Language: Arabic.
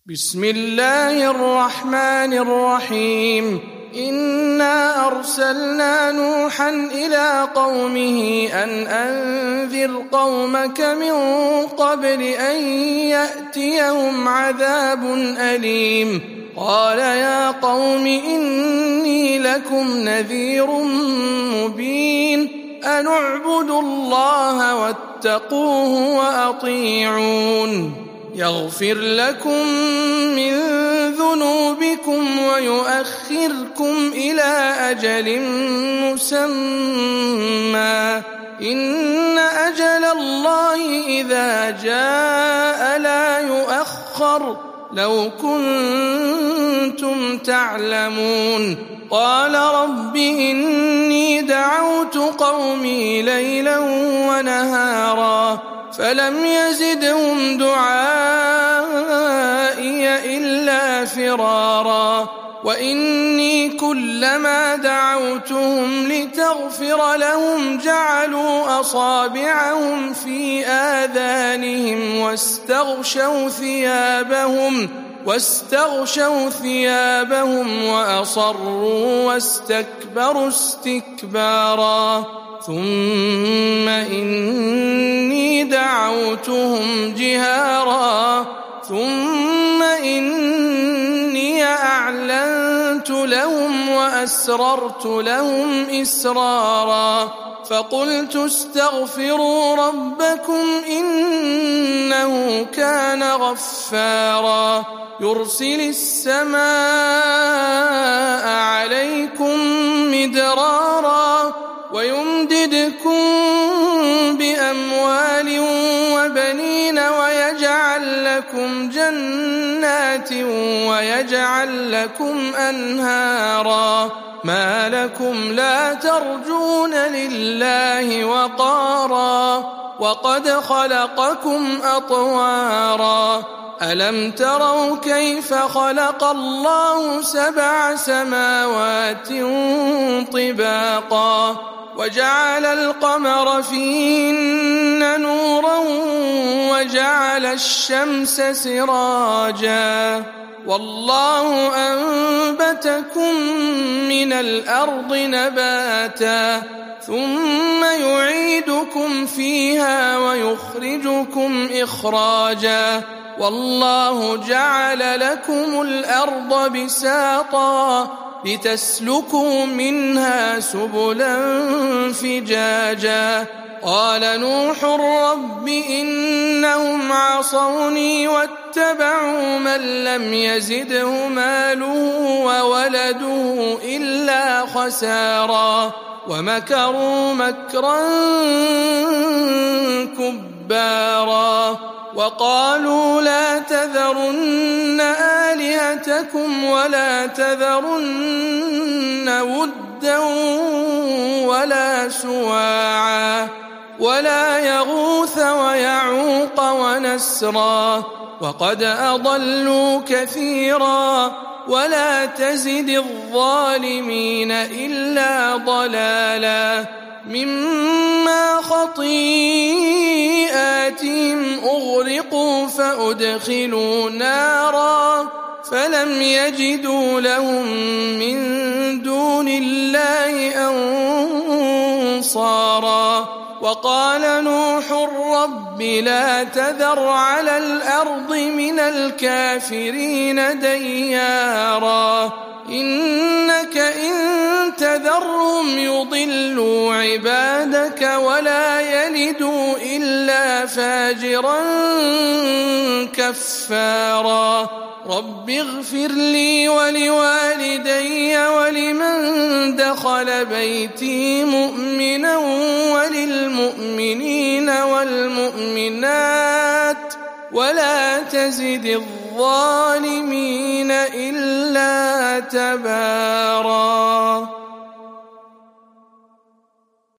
بسم الله الرحمن الرحيم إنا أرسلنا نوحا إلى قومه أن أنذر قومك من قبل أن يأتيهم عذاب أليم قال يا قوم إني لكم نذير مبين أن اعبدوا الله واتقوه وأطيعون يغفر لكم من ذنوبكم ويؤخركم إلى أجل مسمى إن أجل الله إذا جاء لا يؤخر لو كنتم تعلمون قال رب إني دعوت قومي ليلا ونهارا فلم يزدهم دعائي إلا فرارا وإني كلما دعوتهم لتغفر لهم جعلوا أصابعهم في آذانهم واستغشوا ثيابهم وأصروا واستكبروا استكبارا ثم إني دعوتهم جهارا ثم إني أعلنت لهم وأسررت لهم إسرارا فقلت استغفروا ربكم إنه كان غفارا يرسل السماء عليكم مدرارا ويمددكم بأموال وبنين ويجعل لكم جنات ويجعل لكم أنهارا ما لكم لا ترجون لله وقارا وقد خلقكم أطوارا ألم تروا كيف خلق الله 7 سماوات طباقا وجعل القمر فيهن نورا وجعل الشمس سراجا والله أنبتكم من الأرض نباتا ثم يعيدكم فيها ويخرجكم إخراجا والله جعل لكم الأرض بساطا لتسلكوا منها سبلا فجاجا قال نوح رب إنهم عصوني واتبعوا من لم يزده ماله وولده إلا خسارا ومكروا مكرا كبارا وقالوا لا تذرن آلهتكم ولا تذرن ودا ولا سواعا ولا يغوث ويعوق ونسرا وقد أضلوا كثيرا ولا تزد الظالمين إلا ضلالا مما خطيئاتهم أغرقوا فأدخلوا نارا فلم يجدوا لهم من دون الله أنصارا وقال نوح رب لا تذر على الأرض من الكافرين ديارا إنك إن تذرهم يضلوا عبادك ولا يلدوا إلا فاجرا كفارا رب اغفر لي ولوالدي ولمن دخل بيتي مؤمنا وللمؤمنين والمؤمنات ولا تزد الظالمين إلا تبارا